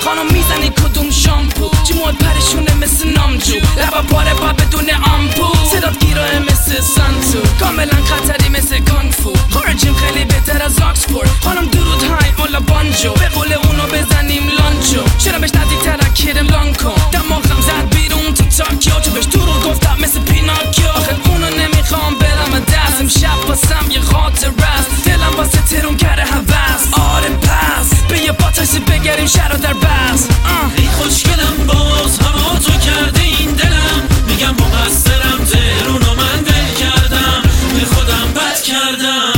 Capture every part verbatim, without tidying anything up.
خانم میزنی کدوم شامپو جیموت پریشونه مثل نامجو لبا پاره با بدون آمپو صدات گیراه مثل سانتو کاملا خطری مثل کانگفو خارجیم خیلی بهتر از آکسفورد خانم درود های اولا بانجو به قول اونو بزنیم لانچو چرا بهش نزدیکتر کیرم لانکو دماغم زد بیرون تو تاکیو چون بهش درود گفتم مثل پیناکیو آخه اونو نمیخوام برم دست امشب واسم یه خاطر است دلم واسه ترون کرده هوس آره پس به یه باتاسی بگریم شهر در بس ای خوشگلم باز هوا تو کرده این دلم میگم مقصرم تهرونو من دل کردم به خودم بد کردم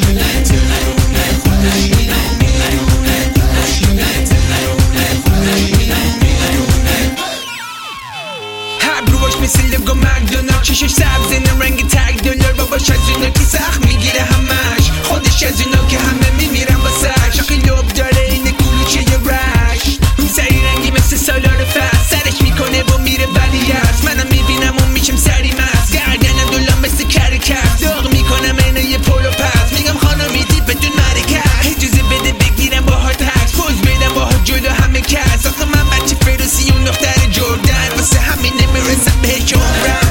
هبروش مثل لگو مکدونالد چشش سبزه رنگ تگ دلار باباش از اونا که سخت میگیره همش خودش از اونا که همه میمیرن واسش آخی لب داره اینه کلوچه یه رش اون سری رنگی مثل سالار فست سرش میکنه و میره ولی است منم میبینم و میشم سری مست گردنم دولم مثل کرکس داغ میکنم اینه یه پولو پس میگم خانمی دی بدون مرکز اجازه بده بگیرم با ها تکس پوز بدم با ها جلو همه کس آخه من بچه فروسی اون دختر جردن واسه همین نمیرسم بهش عمرم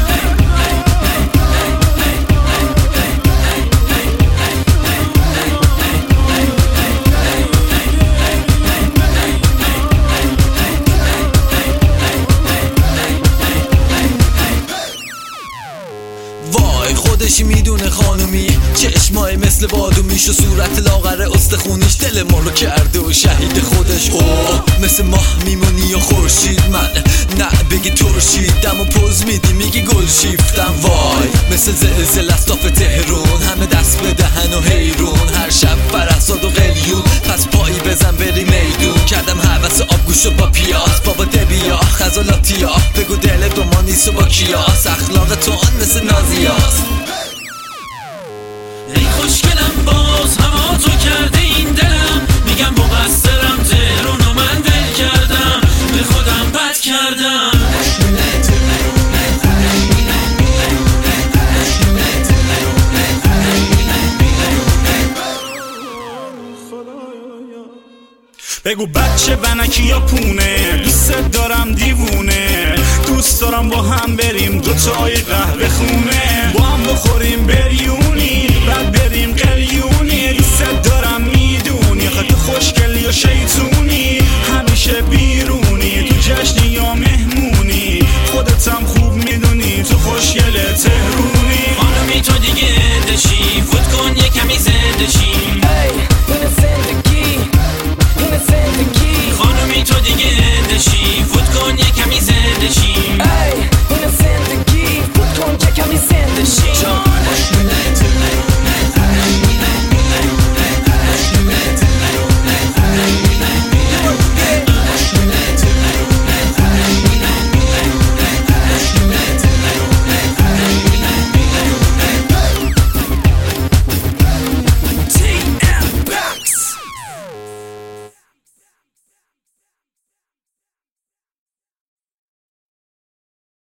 وای خودش میدونه خانومی چشمای مثل بادومیش و صورت لاغر استخونیش دل ما رو کرده و شهید خودش اوه مثل ماه میمونی و خورشید من نه بگی ترشید دم و پوز میدی میگی گل شیفتم وای مثل زلزل استاف تهرون همه دست به دهن و حیرون هر شب فرحزاد و قلیون پس پایی بزن بری میدون کردم حوث آبگوشو با پیاز بابا دبیا خزالاتیا بگو دل دو ما نیست و با کیاس اخلاق تو آن مثل نازیاست ای خوشگلم باز هوا تو کرده این دلم میگم مقصرم تهرونو من دل کردم به خودم بد کردم بگو بچه بنکی یا پونه دوست دارم دیوونه دوست دارم با هم بریم دوتای قهوه